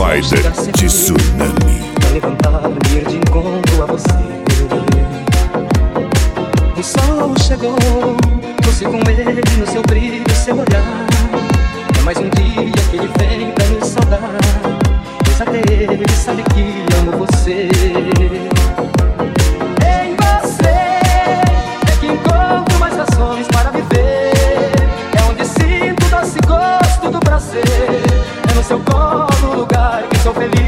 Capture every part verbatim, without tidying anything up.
Rider Tsunami. Pra levantar e ir de encontro a você. O sol chegou, você com ele no seu brilho, seu olhar. É mais um dia que ele vem pra me saudar, pois até ele sabe que amo você. Em você é que encontro mais razões para viver. É onde sinto doce gosto do prazer. É no seu colo o lugar que sou feliz.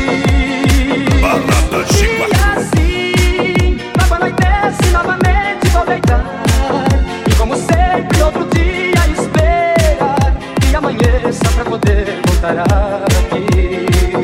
Balada Chico. E assim, logo anoitece, novamente vou deitar. E como sempre, outro dia esperar que amanheça pra poder voltar aqui.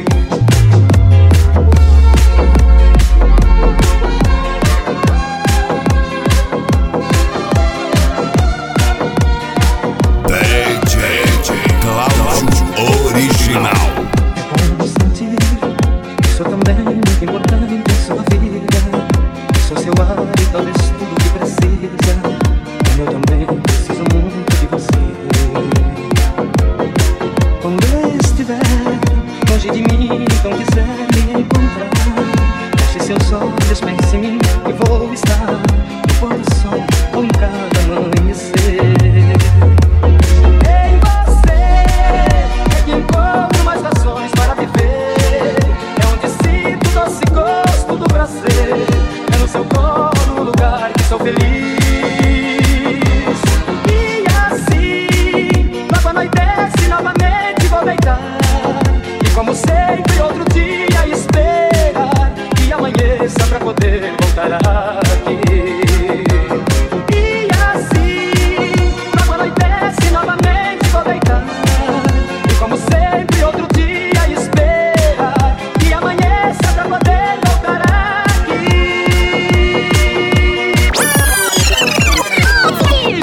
D J Cláudio Original. É bom sentir que sou também muito importante em sua vida. Sou seu ar e talvez tudo que precisa. Como eu também preciso muito de você. Quando eu estiver longe de mim, então quiser me encontrar, feche seus olhos, pense em mim e vou estar no pôr do sol ou em cada amanhecer. Em você é que encontro mais razões para viver. É onde sinto doce gosto do prazer. É no seu colo o lugar que sou feliz.